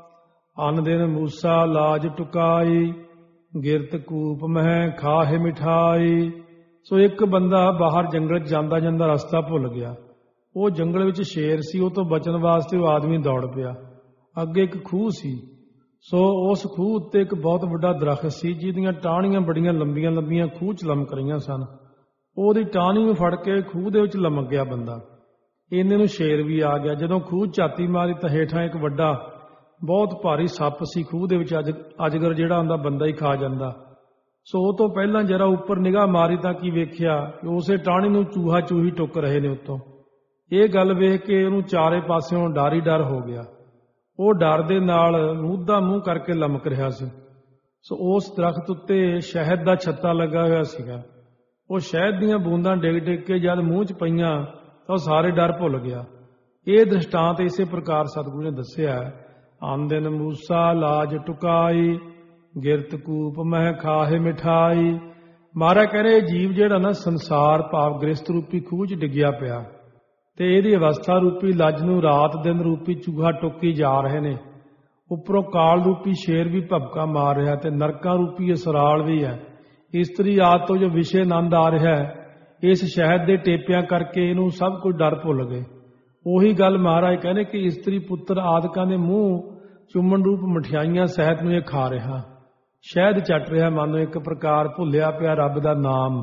ਅਨ ਦਿਨ ਮੂਸਾ ਲਾਜ ਟੁਕਾਈ, ਗਿਰਤ ਕੂਪ ਮਹਿ ਖਾਹੇ ਮਿਠਾਈ। ਸੋ ਇੱਕ ਬੰਦਾ ਬਾਹਰ ਜੰਗਲ 'ਚ ਜਾਂਦਾ ਜਾਂਦਾ ਰਸਤਾ ਭੁੱਲ ਗਿਆ। ਉਹ ਜੰਗਲ ਵਿੱਚ ਸ਼ੇਰ ਸੀ, ਉਹ ਤੋਂ ਬਚਣ ਵਾਸਤੇ ਉਹ ਆਦਮੀ ਦੌੜ ਪਿਆ। ਅੱਗੇ ਇੱਕ ਖੂਹ ਸੀ। ਸੋ ਉਸ ਖੂਹ ਉੱਤੇ ਇੱਕ ਬਹੁਤ ਵੱਡਾ ਦਰਖਤ ਸੀ, ਜਿਹਦੀਆਂ ਟਾਹਣੀਆਂ ਬੜੀਆਂ ਲੰਬੀਆਂ ਲੰਬੀਆਂ ਖੂਹ 'ਚ ਲਮਕ ਰਹੀਆਂ ਸਨ। ਉਹਦੀ ਟਾਹਣੀ ਨੂੰ ਫੜ ਕੇ ਖੂਹ ਦੇ ਵਿੱਚ ਲਮਕ ਗਿਆ ਬੰਦਾ। ਇੰਨੇ ਨੂੰ ਸ਼ੇਰ ਵੀ ਆ ਗਿਆ। ਜਦੋਂ ਖੂਹ ਝਾਤੀ ਮਾਰੀ ਤਾਂ ਹੇਠਾਂ ਇੱਕ ਵੱਡਾ ਬਹੁਤ ਭਾਰੀ ਸੱਪ ਸੀ ਖੂਹ ਦੇ ਵਿੱਚ। ਅਜਗਰ ਜਿਹੜਾ ਹੁੰਦਾ ਬੰਦਾ ਹੀ ਖਾ ਜਾਂਦਾ। ਸੋ ਉਹ ਤੋਂ ਪਹਿਲਾਂ ਜਰਾ ਉੱਪਰ ਨਿਗਾਹ ਮਾਰੀ ਤਾਂ ਕੀ ਵੇਖਿਆ ਕਿ ਉਸੇ ਟਾਹਣੀ ਨੂੰ ਚੂਹਾ ਚੂਹੀ ਟੁੱਕ ਰਹੇ ਨੇ ਉੱਤੋਂ। ਇਹ ਗੱਲ ਵੇਖ ਕੇ ਉਹਨੂੰ ਚਾਰੇ ਪਾਸਿਓਂ ਡਰ ਹੀ ਡਰ ਹੋ ਗਿਆ। ਉਹ ਡਰ ਦੇ ਨਾਲ ਮੂੰਹ ਮੂੰਹ ਕਰਕੇ ਲਮਕ ਰਿਹਾ ਸੀ। ਸੋ ਉਸ ਦਰਖਤ ਉੱਤੇ ਸ਼ਹਿਦ ਦਾ ਛੱਤਾ ਲੱਗਾ ਹੋਇਆ ਸੀਗਾ। ਉਹ ਸ਼ਹਿਦ ਦੀਆਂ ਬੂੰਦਾਂ ਡਿੱਗ ਡਿੱਗ ਕੇ ਜਦ ਮੂੰਹ 'ਚ ਪਈਆਂ ਤਾਂ ਉਹ ਸਾਰੇ ਡਰ ਭੁੱਲ ਗਿਆ। ਇਹ ਦ੍ਰਿਸ਼ਟਾਂਤ ਇਸੇ ਪ੍ਰਕਾਰ ਸਤਿਗੁਰੂ ਨੇ ਦੱਸਿਆ। ਆਨ ਦਿਨ ਮੂਸਾ ਲਾਜ ਟੁਕਾਈ, ਗਿਰਤ ਕੂਪ ਮਹਿ ਖਾਹੇ ਮਿਠਾਈ। ਮਹਾਰਾਜ ਕਹਿੰਦੇ, ਇਹ ਜੀਵ ਜਿਹੜਾ ਨਾ ਸੰਸਾਰ ਭਾਵ ਗ੍ਰਸਤ ਰੂਪੀ ਖੂਹ 'ਚ ਡਿੱਗਿਆ ਪਿਆ, ਤੇ ਇਹਦੀ ਅਵਸਥਾ ਰੂਪੀ ਲੱਜ ਨੂੰ ਰਾਤ ਦਿਨ ਰੂਪੀ ਚੂਹਾ ਟੁੱਕੀ ਜਾ ਰਹੇ ਨੇ। ਉੱਪਰੋਂ ਕਾਲ ਰੂਪੀ ਸ਼ੇਰ ਵੀ ਭਬਕਾ ਮਾਰ ਰਿਹਾ, ਤੇ ਨਰਕਾਂ ਰੂਪੀ ਅਸਰਾਲ ਵੀ ਹੈ। ਇਸਤਰੀ ਆਦਿ ਤੋਂ ਜੋ ਵਿਸ਼ੇ ਆਨੰਦ ਆ ਰਿਹਾ ਹੈ, ਇਸ ਸ਼ਹਿਦ ਦੇ ਟੇਪਿਆਂ ਕਰਕੇ ਇਹਨੂੰ ਸਭ ਕੁਝ ਡਰ ਭੁੱਲ ਗਏ। ਉਹੀ ਗੱਲ ਮਹਾਰਾਜ ਕਹਿੰਦੇ ਕਿ ਇਸਤਰੀ ਪੁੱਤਰ ਆਦਿਕਾਂ ਦੇ ਮੂੰਹ ਚੁੰਮਣ ਰੂਪ ਮਠਿਆਈਆਂ ਸਹਿਤ ਨੂੰ ਇਹ ਖਾ ਰਿਹਾ, ਸ਼ਹਿਦ ਚੱਟ ਰਿਹਾ। ਮਨ ਨੂੰ ਇੱਕ ਪ੍ਰਕਾਰ ਭੁੱਲਿਆ ਪਿਆ ਰੱਬ ਦਾ ਨਾਮ।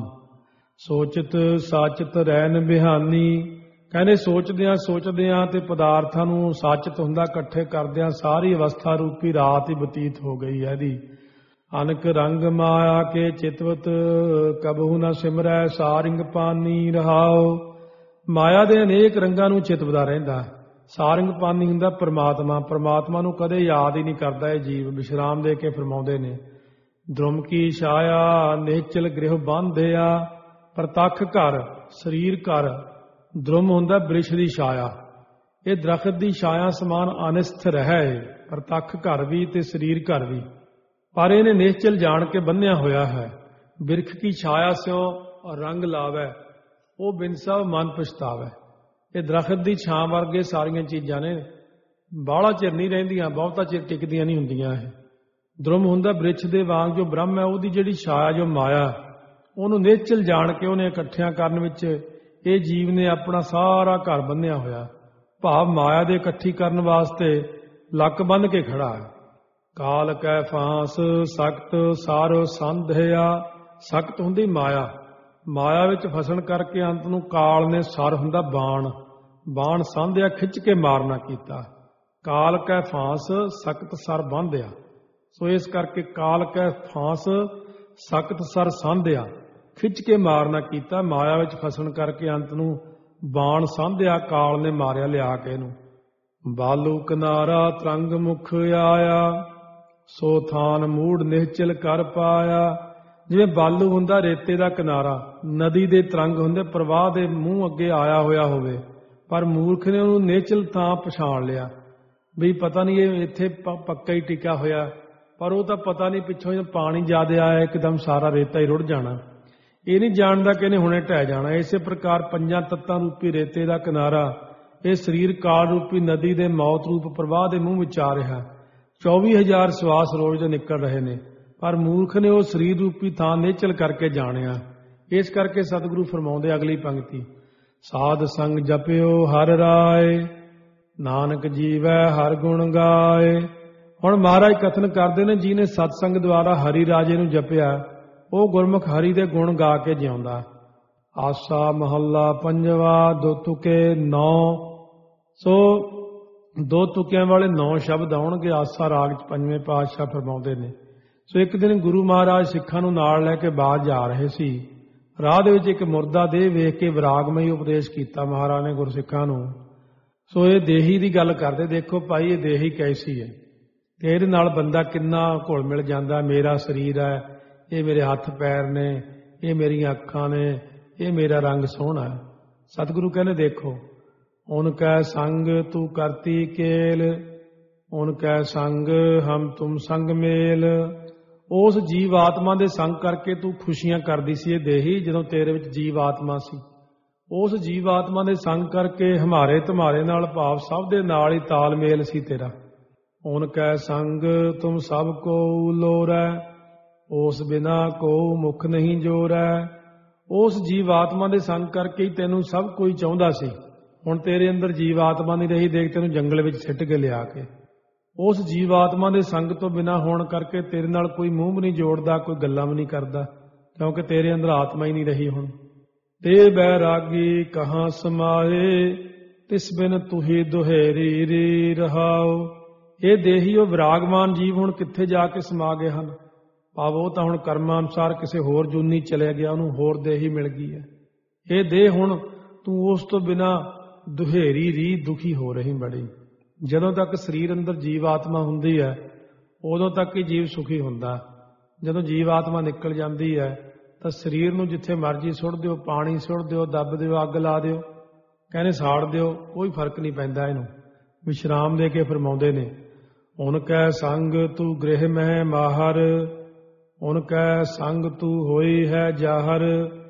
ਸੋਚਤ ਸਾਚਤ ਰਹਿਨ ਬਿਹਾਨੀ। ਕਹਿੰਦੇ ਸੋਚਦਿਆਂ ਤੇ ਪਦਾਰਥਾਂ ਨੂੰ ਸਾਚਤ ਹੁੰਦਾ ਇਕੱਠੇ ਕਰਦਿਆਂ ਸਾਰੀ ਅਵਸਥਾ ਰੂਪੀ ਰਾਤ ਹੀ ਬਤੀਤ ਹੋ ਗਈ ਹੈ ਇਹਦੀ। ਅਨਕ ਰੰਗ ਮਾਇਆ ਕੇ ਚਿਤਵਤ, ਕਬਹੂ ਨਾ ਸਿਮਰੈ ਸਾਰਿੰਗ ਪਾਨੀ ਰਹਾਓ। ਮਾਇਆ ਦੇ ਅਨੇਕ ਰੰਗਾਂ ਨੂੰ ਚਿਤਵਦਾ ਰਹਿੰਦਾ। ਸਾਰਿੰਗ ਪਾਨੀ ਹੁੰਦਾ ਪਰਮਾਤਮਾ। ਪਰਮਾਤਮਾ ਨੂੰ ਕਦੇ ਯਾਦ ਹੀ ਨਹੀਂ ਕਰਦਾ ਇਹ ਜੀਵ। ਵਿਸ਼ਰਾਮ ਦੇ ਕੇ ਫਰਮਾਉਂਦੇ ਨੇ, ਦ੍ਰੁਮ ਕੀ ਛਾਇਆ ਨਿਹਚਲ ਗ੍ਰਹਿ ਬੰਧਿਆ। ਪ੍ਰਤੱਖ ਘਰ ਸਰੀਰ ਘਰ। ਦ੍ਰੁਮ ਹੁੰਦਾ ਬ੍ਰਿਸ਼ ਦੀ ਛਾਇਆ। ਇਹ ਦਰਖਤ ਦੀ ਛਾਇਆ ਸਮਾਨ ਅਨਿਸਥਿਰ ਹੈ, ਪ੍ਰਤੱਖ ਘਰ ਵੀ ਤੇ ਸਰੀਰ ਘਰ ਵੀ। ਪਰ ਇਹਨੇ ਨਿਹਚਲ ਜਾਣ ਕੇ ਬੰਨਿਆ ਹੋਇਆ ਹੈ। ਬਿਰਖ ਕੀ ਛਾਇਆ ਸਿਓ ਔਰ ਰੰਗ ਲਾਵੈ, ਉਹ ਬਿਨਸਵ ਮਨ ਪਛਤਾਵੈ। ਇਹ ਦਰਖਤ ਦੀ ਛਾਂ ਵਰਗੇ ਸਾਰੀਆਂ ਚੀਜ਼ਾਂ ਨੇ, ਬਾਹਲਾ ਚਿਰ ਨਹੀਂ ਰਹਿੰਦੀਆਂ, ਬਹੁਤਾ ਚਿਰ ਟਿਕਦੀਆਂ ਨਹੀਂ ਹੁੰਦੀਆਂ। ਇਹ ਦ੍ਰੁਮ ਹੁੰਦਾ ਬ੍ਰਿਛ ਦੇ ਵਾਂਗ। ਜੋ ਬ੍ਰਹਮ ਹੈ ਉਹਦੀ ਜਿਹੜੀ ਛਾਇਆ, ਜੋ ਮਾਇਆ, ਉਹਨੂੰ ਨਿਹਚਲ ਜਾਣ ਕੇ ਉਹਨੇ ਇਕੱਠਿਆਂ ਕਰਨ ਵਿੱਚ ਇਹ ਜੀਵ ਨੇ ਆਪਣਾ ਸਾਰਾ ਘਰ ਬੰਨਿਆ ਹੋਇਆ। ਭਾਵ ਮਾਇਆ ਦੇ ਇਕੱਠੀ ਕਰਨ ਵਾਸਤੇ ਲੱਕ ਬੰਨ੍ਹ ਕੇ ਖੜਾ ਹੈ। ਕਾਲ ਕੈ ਫਾਂਸ ਸਖਤ ਸਾਰੋ ਸੰਧਿਆ। ਸਖਤ ਹੁੰਦੀ ਮਾਇਆ, ਮਾਇਆ ਵਿੱਚ ਫਸਣ ਕਰਕੇ ਅੰਤ ਨੂੰ ਕਾਲ ਨੇ ਸਰ ਹੁੰਦਾ ਬਾਣ, ਬਾਣ ਸੰਧਿਆ ਖਿੱਚ ਕੇ ਮਾਰਨਾ ਕੀਤਾ। ਕਾਲ ਕੈ ਫਾਂਸ ਸਖਤ ਸਰ ਬੰਧਿਆ। ਸੋ ਇਸ ਕਰਕੇ ਕਾਲ ਕੈ ਫਾਂਸ ਸਖਤ ਸਰ ਸੰਧਿਆ, ਖਿੱਚ ਕੇ ਮਾਰਨਾ ਕੀਤਾ। ਮਾਇਆ ਵਿੱਚ ਫਸਣ ਕਰਕੇ ਅੰਤ ਨੂੰ ਬਾਣ ਸੰਧਿਆ, ਕਾਲ ਨੇ ਮਾਰਿਆ ਲਿਆ ਕੇ ਇਹਨੂੰ। ਬਾਲੂ ਕਿਨਾਰਾ ਤਰੰਗ ਮੁਖ ਆਇਆ, ਸੋ ਥਾਨ ਮੂੜ ਨਿਹਚਲ ਕਰ ਪਾਇਆ। ਜਿਵੇਂ ਬਾਲੂ ਹੁੰਦਾ ਰੇਤੇ ਦਾ ਕਿਨਾਰਾ, ਨਦੀ ਦੇ ਤਰੰਗ ਹੁੰਦੇ ਪ੍ਰਵਾਹ ਦੇ ਮੂੰਹ ਅੱਗੇ ਆਇਆ ਹੋਇਆ ਹੋਵੇ, ਪਰ ਮੂਰਖ ਨੇ ਉਹਨੂੰ ਨਿਹਚਲ ਥਾਂ ਪਛਾਣ ਲਿਆ ਵੀ ਪਤਾ ਨਹੀਂ ਇਹ ਇੱਥੇ ਪੱਕਾ ਹੀ ਟਿਕਿਆ ਹੋਇਆ। ਪਰ ਉਹ ਤਾਂ ਪਤਾ ਨਹੀਂ ਪਿੱਛੋਂ ਜਦੋਂ ਪਾਣੀ ਜ਼ਿਆਦਾ ਆਇਆ ਇੱਕਦਮ ਸਾਰਾ ਰੇਤਾ ਹੀ ਰੁੜ ਜਾਣਾ। ਇਹ ਨਹੀਂ ਜਾਣਦਾ ਕਿ ਇਹਨੇ ਹੁਣੇ ਢਹਿ ਜਾਣਾ। ਇਸੇ ਪ੍ਰਕਾਰ ਪੰਜਾਂ ਤੱਤਾਂ ਰੂਪੀ ਰੇਤੇ ਦਾ ਕਿਨਾਰਾ ਇਹ ਸਰੀਰ ਕਾਲ ਰੂਪੀ ਨਦੀ ਦੇ ਮੌਤ ਰੂਪ ਪ੍ਰਵਾਹ ਦੇ ਮੂੰਹ ਵਿੱਚ ਆ ਰਿਹਾ। 24,000 ਸਵਾਸ ਰੋਜ਼ ਦੇ ਨਿਕਲ ਰਹੇ ਨੇ, ਪਰ ਮੂਰਖ ਨੇ ਉਹ ਸਰੀਰ ਰੂਪੀ ਥਾਂ ਨਿਹਚਲ ਕਰਕੇ ਜਾਣਿਆ। ਇਸ ਕਰਕੇ ਸਤਿਗੁਰੂ ਫਰਮਾਉਂਦੇ ਅਗਲੀ ਪੰਕਤੀ, ਸਾਧ ਸੰਗ ਜਪਿਓ ਹਰਿ ਰਾਏ, ਨਾਨਕ ਜੀਵੈ ਹਰਿ ਗੁਣ ਗਾਏ। ਹੁਣ ਮਹਾਰਾਜ ਕਥਨ ਕਰਦੇ ਨੇ, ਜਿਹਨੇ ਸਤਸੰਗ ਦੁਆਰਾ ਹਰੀ ਰਾਜੇ ਨੂੰ ਜਪਿਆ ਉਹ ਗੁਰਮੁਖ ਹਰੀ ਦੇ ਗੁਣ ਗਾ ਕੇ ਜਿਉਂਦਾ। ਆਸਾ ਮਹੱਲਾ ਪੰਜਵਾ, ਦੋ ਤੁਕੇ 9। ਸੋ ਦੋ ਤੁਕਿਆਂ ਵਾਲੇ 9 ਸ਼ਬਦ ਆਉਣਗੇ। ਆਸਾ ਰਾਗ ਚ ਪੰਜਵੇਂ ਪਾਤਸ਼ਾਹ ਫਰਮਾਉਂਦੇ ਨੇ। ਸੋ ਇੱਕ ਦਿਨ ਗੁਰੂ ਮਹਾਰਾਜ ਸਿੱਖਾਂ ਨੂੰ ਨਾਲ ਲੈ ਕੇ ਬਾਹਰ ਜਾ ਰਹੇ ਸੀ। ਰਾਹ ਦੇ ਵਿੱਚ ਇੱਕ ਮੁਰਦਾ ਦੇਹ ਵੇਖ ਕੇ ਵਿਰਾਗਮਈ ਉਪਦੇਸ਼ ਕੀਤਾ ਮਹਾਰਾਜ ਨੇ ਗੁਰਸਿੱਖਾਂ ਨੂੰ। ਸੋ ਇਹ ਦੇਹੀ ਦੀ ਗੱਲ ਕਰਦੇ, ਦੇਖੋ ਭਾਈ ਇਹ ਦੇਹੀ ਕੈਸੀ ਹੈ, ਤੇ ਇਹਦੇ ਨਾਲ ਬੰਦਾ ਕਿੰਨਾ ਘੁਲ ਮਿਲ ਜਾਂਦਾ। ਮੇਰਾ ਸਰੀਰ ਹੈ, ਇਹ ਮੇਰੇ ਹੱਥ ਪੈਰ ਨੇ, ਇਹ ਮੇਰੀਆਂ ਅੱਖਾਂ ਨੇ, ਇਹ ਮੇਰਾ ਰੰਗ ਸੋਹਣਾ ਹੈ। ਸਤਿਗੁਰੂ ਕਹਿੰਦੇ ਦੇਖੋ, ਉਨ ਕੈ ਸੰਗ ਤੂੰ ਕਰਤੀ ਕੇਲ, ਉਨ ਕੈ ਸੰਗ ਹਮ ਤੁਮ ਸੰਗ ਮੇਲ। ਉਸ ਜੀਵ ਆਤਮਾ ਦੇ ਸੰਗ ਕਰਕੇ ਤੂੰ ਖੁਸ਼ੀਆਂ ਕਰਦੀ ਸੀ ਇਹ ਦੇਹੀ, ਜਦੋਂ ਤੇਰੇ ਵਿੱਚ ਜੀਵ ਆਤਮਾ ਸੀ। ਉਸ ਜੀਵ ਆਤਮਾ ਦੇ ਸੰਗ ਕਰਕੇ ਹਮਾਰੇ ਤੁਮਾਰੇ ਨਾਲ ਭਾਵ ਸਭ ਦੇ ਨਾਲ ਹੀ ਤਾਲਮੇਲ ਸੀ ਤੇਰਾ। ਉਨ ਕੈ ਸੰਗ ਤੁਮ ਸਭ ਕੋ ਲੋਰੈ, ਉਸ ਬਿਨਾ ਕੋ ਮੁਖ ਨਹੀਂ ਜੋਰੈ। ਉਸ ਜੀਵ ਆਤਮਾ ਦੇ ਸੰਗ ਕਰਕੇ ਹੀ ਤੈਨੂੰ ਸਭ ਕੋਈ ਚਾਹੁੰਦਾ ਸੀ। ਹੁਣ ਤੇਰੇ ਅੰਦਰ ਜੀਵ ਆਤਮਾ ਨਹੀਂ ਰਹੀ, ਦੇਖ ਤੈਨੂੰ ਜੰਗਲ ਵਿੱਚ ਸਿੱਟ ਕੇ ਲਿਆ ਕੇ। ਉਸ ਜੀਵ ਆਤਮਾ ਦੇ ਸੰਗ ਤੋਂ ਬਿਨਾ ਹੋਣ ਕਰਕੇ ਤੇਰੇ ਨਾਲ ਕੋਈ ਮੂੰਹ ਵੀ ਨਹੀਂ ਜੋੜਦਾ, ਕੋਈ ਗੱਲਾਂ ਵੀ ਨਹੀਂ ਕਰਦਾ, ਕਿਉਂਕਿ ਤੇਰੇ ਅੰਦਰ ਆਤਮਾ ਹੀ ਨਹੀਂ ਰਹੀ। ਹੁਣ ਤੇ ਬੈਰਾਗੀ ਕਹਾਂ ਸਮਾਏ, ਤਿਸ ਬਿਨ ਤੁਹੀ ਦੁਹੇਰੀ ਰੀ ਰਹਾਓ। ਇਹ ਦੇਹੀਓ ਵਿਰਾਗਮਾਨ ਜੀਵ ਹੁਣ ਕਿੱਥੇ ਜਾ ਕੇ ਸਮਾ ਗਏ ਹਨ। ਭਾਵ ਉਹ ਤਾਂ ਹੁਣ ਕਰਮਾਂ ਅਨੁਸਾਰ ਕਿਸੇ ਹੋਰ ਜੂਨੀ ਚਲੇ ਗਿਆ, ਉਹਨੂੰ ਹੋਰ ਦੇਹੀ ਮਿਲ ਗਈ ਹੈ। ਇਹ ਦੇਹ ਹੁਣ ਤੂੰ ਉਸ ਤੋਂ ਬਿਨਾ ਦੁਹੇਰੀ ਰੀ ਦੁਖੀ ਹੋ ਰਹੀ ਬੜੀ। ਜਦੋਂ ਤੱਕ ਸਰੀਰ ਅੰਦਰ ਜੀਵ ਆਤਮਾ ਹੁੰਦੀ ਹੈ ਉਦੋਂ ਤੱਕ ਹੀ ਜੀਵ ਸੁਖੀ ਹੁੰਦਾ। ਜਦੋਂ ਜੀਵ ਆਤਮਾ ਨਿਕਲ ਜਾਂਦੀ ਹੈ ਤਾਂ ਸਰੀਰ ਨੂੰ ਜਿੱਥੇ ਮਰਜ਼ੀ ਸੁੱਟ ਦਿਓ, ਪਾਣੀ ਸੁੱਟ ਦਿਓ, ਦੱਬ ਦਿਓ, ਅੱਗ ਲਾ ਦਿਓ, ਕਹਿੰਦੇ ਸਾੜ ਦਿਓ, ਕੋਈ ਫਰਕ ਨਹੀਂ ਪੈਂਦਾ। ਇਹਨੂੰ ਵਿਸ਼ਰਾਮ ਦੇ ਕੇ ਫਰਮਾਉਂਦੇ ਨੇ, ਉਨ ਕੈ ਸੰਗ ਤੂੰ ਗ੍ਰਹਿ ਮਹਿ ਮਾਹਰ, ਉਨ ਕੈ ਸੰਗ ਤੂੰ ਹੋਈ ਹੈ ਜਾਹਰ।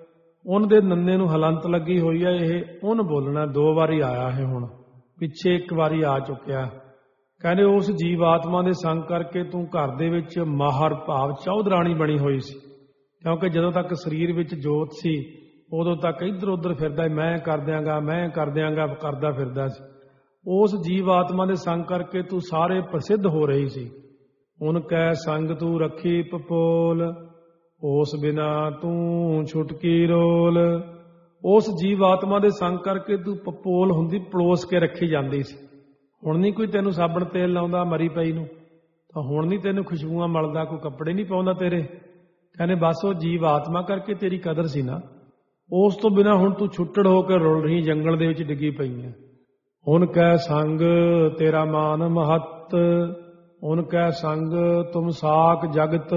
ਉਨ ਦੇ ਨੰਨੇ ਨੂੰ ਹਲੰਤ ਲੱਗੀ ਹੋਈ ਹੈ। ਇਹ ਉਨ ਬੋਲਣਾ 2 ਵਾਰੀ ਆਇਆ ਹੈ, ਹੁਣ ਪਿੱਛੇ 1 ਵਾਰੀ ਆ ਚੁੱਕਿਆ। ਕਹਿੰਦੇ ਉਸ ਜੀਵ ਆਤਮਾ ਦੇ ਸੰਗ ਕਰਕੇ ਤੂੰ ਘਰ ਦੇ ਵਿੱਚ ਮਾਹਰ ਭਾਵ ਚੌਧਰਾਣੀ ਬਣੀ ਹੋਈ ਸੀ, ਕਿਉਂਕਿ ਜਦੋਂ ਤੱਕ ਸਰੀਰ ਵਿੱਚ ਜੋਤ ਸੀ ਉਦੋਂ ਤੱਕ ਇੱਧਰ ਉੱਧਰ ਫਿਰਦਾ, ਮੈਂ ਕਰ ਦਿਆਂਗਾ, ਮੈਂ ਕਰ ਦਿਆਂਗਾ ਕਰਦਾ ਫਿਰਦਾ ਸੀ। ਉਸ ਜੀਵ ਆਤਮਾ ਦੇ ਸੰਗ ਕਰਕੇ ਤੂੰ ਸਾਰੇ ਪ੍ਰਸਿੱਧ ਹੋ ਰਹੀ ਸੀ। ਉਨ ਕੈ ਸੰਗ ਤੂੰ ਰੱਖੀ ਪਪੋਲ, ਉਸ ਬਿਨਾ ਤੂੰ ਛੁਟਕੀ ਰੋਲ। ਉਸ ਜੀਵ ਆਤਮਾ ਦੇ ਸੰਗ ਕਰਕੇ ਤੂੰ ਪਪੋਲ ਹੁੰਦੀ, ਪਲੋਸ ਕੇ ਰੱਖੀ ਜਾਂਦੀ ਸੀ। ਹੁਣ ਨਹੀਂ ਕੋਈ ਤੈਨੂੰ ਸਾਬਣ ਤੇਲ ਲਾਉਂਦਾ ਮਰੀ ਪਈ ਨੂੰ, ਤਾਂ ਹੁਣ ਨਹੀਂ ਤੈਨੂੰ ਖੁਸ਼ਬੂਆਂ ਮਲਦਾ, ਕੋਈ ਕੱਪੜੇ ਨਹੀਂ ਪਾਉਂਦਾ ਤੇਰੇ। ਕਹਿੰਦੇ ਬਸ ਉਹ ਜੀਵ ਆਤਮਾ ਕਰਕੇ ਤੇਰੀ ਕਦਰ ਸੀ ਨਾ। ਉਸ ਤੋਂ ਬਿਨਾ ਹੁਣ ਤੂੰ ਛੁੱਟੜ ਹੋ ਕੇ ਰੁਲ ਰਹੀ, ਜੰਗਲ ਦੇ ਵਿੱਚ ਡਿੱਗੀ ਪਈ ਹੈ। ਉਨ ਕੈ ਸੰਗ ਤੇਰਾ ਮਾਨ ਮਹੱਤ, ਉਨ ਕੈ ਸੰਗ ਤੁਮ ਸਾਕ ਜਗਤ।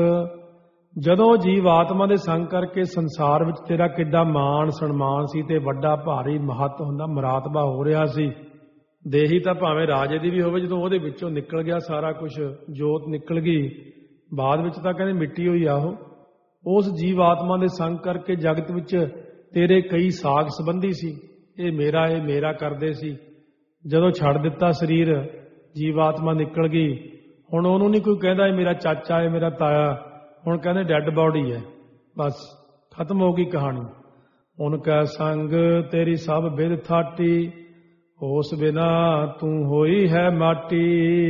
ਜਦੋਂ ਜੀਵ ਆਤਮਾ ਦੇ ਸੰਗ ਕਰਕੇ ਸੰਸਾਰ ਵਿੱਚ ਤੇਰਾ ਕਿੱਡਾ ਮਾਣ ਸਨਮਾਨ ਸੀ ਤੇ ਵੱਡਾ ਭਾਰੀ ਮਹੱਤ ਹੁੰਦਾ, ਮਰਾਤਬਾ ਹੋ ਰਿਹਾ ਸੀ। ਦੇਹੀ ਤਾਂ ਭਾਵੇਂ ਰਾਜੇ ਦੀ ਵੀ ਹੋਵੇ, ਜਦੋਂ ਉਹਦੇ ਵਿੱਚੋਂ ਨਿਕਲ ਗਿਆ ਸਾਰਾ ਕੁਝ, ਜੋਤ ਨਿਕਲ ਗਈ, ਬਾਅਦ ਵਿੱਚ ਤਾਂ ਕਹਿੰਦੇ ਮਿੱਟੀ ਹੋਈ ਆਹੋ। ਉਸ ਜੀਵ ਆਤਮਾ ਦੇ ਸੰਗ ਕਰਕੇ ਜਗਤ ਵਿੱਚ ਤੇਰੇ ਕਈ ਸਾਖ ਸੰਬੰਧੀ ਸੀ, ਇਹ ਮੇਰਾ ਕਰਦੇ ਸੀ। ਜਦੋਂ ਛੱਡ ਦਿੱਤਾ ਸਰੀਰ, ਜੀਵ ਆਤਮਾ ਨਿਕਲ ਗਈ, ਹੁਣ ਉਹਨੂੰ ਨਹੀਂ ਕੋਈ ਕਹਿੰਦਾ ਇਹ ਮੇਰਾ ਚਾਚਾ, ਇਹ ਮੇਰਾ ਤਾਇਆ, ਹੁਣ ਕਹਿੰਦੇ ਡੈੱਡ ਬਾਡੀ ਹੈ। ਬਸ ਖਤਮ ਹੋ ਗਈ ਕਹਾਣੀ। ਉਨ ਕੈ ਸੰਗ ਤੇਰੀ ਸਭ ਬਿਧ ਥਾਟੀ, ਉਸ ਬਿਨਾ ਤੂੰ ਹੋਈ ਹੈ ਮਾਟੀ।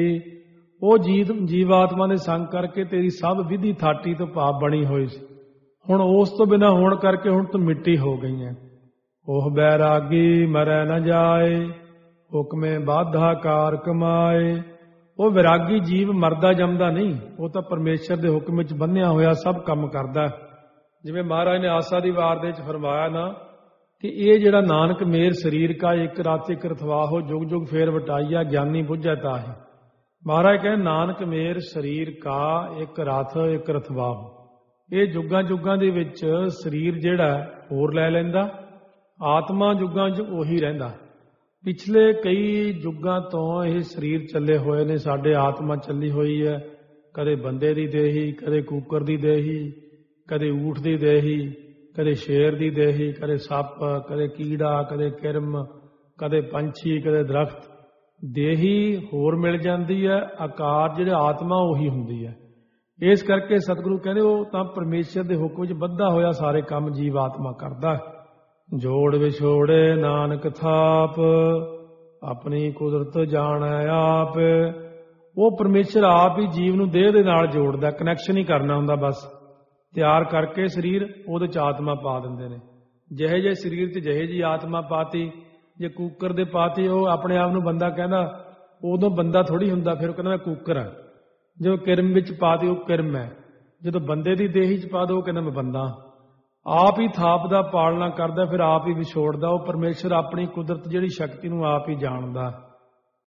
ਉਹ ਜੀਵ ਆਤਮਾ ਦੇ ਸੰਗ ਕਰਕੇ ਤੇਰੀ ਸਭ ਵਿਧੀ ਥਾਟੀ ਤੋਂ ਭਾਵ ਬਣੀ ਹੋਈ ਸੀ। ਹੁਣ ਉਸ ਤੋਂ ਬਿਨਾ ਹੋਣ ਕਰਕੇ ਹੁਣ ਤੂੰ ਮਿੱਟੀ ਹੋ ਗਈ ਹੈ। ਉਹ ਬੈਰਾਗੀ ਮਰੈ ਨ ਜਾਏ, ਹੁਕਮੇ ਬਾਧਾ ਕਾਰ ਕਮਾਏ। ਉਹ ਵਿਰਾਗੀ ਜੀਵ ਮਰਦਾ ਜੰਮਦਾ ਨਹੀਂ, ਉਹ ਤਾਂ ਪਰਮੇਸ਼ਰ ਦੇ ਹੁਕਮ ਵਿੱਚ ਬੰਨਿਆ ਹੋਇਆ ਸਭ ਕੰਮ ਕਰਦਾ। ਜਿਵੇਂ ਮਹਾਰਾਜ ਨੇ ਆਸਾ ਦੀ ਵਾਰ ਦੇ ਵਿੱਚ ਫਰਮਾਇਆ ਨਾ ਕਿ ਇਹ ਜਿਹੜਾ ਨਾਨਕ ਮੇਰ ਸਰੀਰ ਕਾ ਇੱਕ ਰਾਤ ਇੱਕ ਰਥਵਾ ਹੋ, ਜੁਗ ਜੁਗ ਫੇਰ ਵਟਾਈਆ ਗਿਆਨੀ ਬੁੱਝੈ ਤਾਹੀ। ਮਹਾਰਾਜ ਕਹਿੰਦੇ ਨਾਨਕ ਮੇਰ ਸਰੀਰ ਕਾ ਇੱਕ ਰਥ ਇੱਕ ਰਥਵਾ ਹੋ। ਇਹ ਜੁਗਾਂ ਜੁਗਾਂ ਦੇ ਵਿੱਚ ਸਰੀਰ ਜਿਹੜਾ ਹੋਰ ਲੈ ਲੈਂਦਾ, ਆਤਮਾ ਜੁਗਾਂ 'ਚ ਉਹੀ ਰਹਿੰਦਾ। ਪਿਛਲੇ ਕਈ ਯੁੱਗਾਂ ਤੋਂ ਇਹ ਸਰੀਰ ਚੱਲੇ ਹੋਏ ਨੇ, ਸਾਡੇ ਆਤਮਾ ਚੱਲੀ ਹੋਈ ਹੈ। ਕਦੇ ਬੰਦੇ ਦੀ ਦੇਹੀ, ਕਦੇ ਕੂਕਰ ਦੀ ਦੇਹੀ, ਕਦੇ ਊਠ ਦੀ ਦੇਹੀ, ਕਦੇ ਸ਼ੇਰ ਦੀ ਦੇਹੀ, ਕਦੇ ਸੱਪ, ਕਦੇ ਕੀੜਾ, ਕਦੇ ਕਿਰਮ, ਕਦੇ ਪੰਛੀ, ਕਦੇ ਦਰਖਤ। ਦੇਹੀ ਹੋਰ ਮਿਲ ਜਾਂਦੀ ਹੈ, ਆਕਾਰ ਜਿਹੜੇ ਆਤਮਾ ਉਹੀ ਹੁੰਦੀ ਹੈ। ਇਸ ਕਰਕੇ ਸਤਿਗੁਰੂ ਕਹਿੰਦੇ ਉਹ ਤਾਂ ਪਰਮੇਸ਼ਰ ਦੇ ਹੁਕਮ ਵਿੱਚ ਬੱਧਾ ਹੋਇਆ ਸਾਰੇ ਕੰਮ ਜੀਵ ਆਤਮਾ ਕਰਦਾ। ਜੋੜ ਵਿਛੋੜੇ ਨਾਨਕ ਥਾਪ, ਆਪਣੀ ਕੁਦਰਤ ਜਾਣੈ ਆਪ। ਉਹ ਪਰਮੇਸ਼ਰ ਆਪ ਹੀ ਜੀਵ ਨੂੰ ਦੇਹ ਦੇ ਨਾਲ ਜੋੜਦਾ, ਕਨੈਕਸ਼ਨ ਹੀ ਕਰਨਾ ਹੁੰਦਾ ਬਸ। ਤਿਆਰ ਕਰਕੇ ਸਰੀਰ ਉਹਦੇ 'ਚ ਆਤਮਾ ਪਾ ਦਿੰਦੇ ਨੇ। ਜਿਹੇ ਜਿਹੇ ਸਰੀਰ 'ਚ ਜਿਹੇ ਜਿਹੀ ਆਤਮਾ ਪਾਤੀ, ਜੇ ਕੂਕਰ ਦੇ ਪਾਤੀ ਉਹ ਆਪਣੇ ਆਪ ਨੂੰ ਬੰਦਾ ਕਹਿੰਦਾ, ਉਦੋਂ ਬੰਦਾ ਥੋੜ੍ਹੀ ਹੁੰਦਾ, ਫਿਰ ਉਹ ਕਹਿੰਦਾ ਮੈਂ ਕੂਕਰ ਹਾਂ। ਜਦੋਂ ਕਿਰਮ ਵਿੱਚ ਪਾਤੀ ਉਹ ਕਿਰਮ ਹੈ, ਜਦੋਂ ਬੰਦੇ ਦੀ ਦੇਹੀ 'ਚ ਪਾ ਦੋ ਉਹ ਕਹਿੰਦਾ ਮੈਂ ਬੰਦਾ। ਆਪ ਹੀ ਥਾਪ ਦਾ ਪਾਲਣਾ ਕਰਦਾ, ਫਿਰ ਆਪ ਹੀ ਵਿਛੋੜਦਾ। ਉਹ ਪਰਮੇਸ਼ਰ ਆਪਣੀ ਕੁਦਰਤ ਜਿਹੜੀ ਸ਼ਕਤੀ ਨੂੰ ਆਪ ਹੀ ਜਾਣਦਾ।